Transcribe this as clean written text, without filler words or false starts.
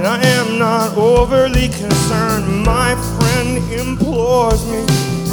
But I am not overly concerned. My friend implores me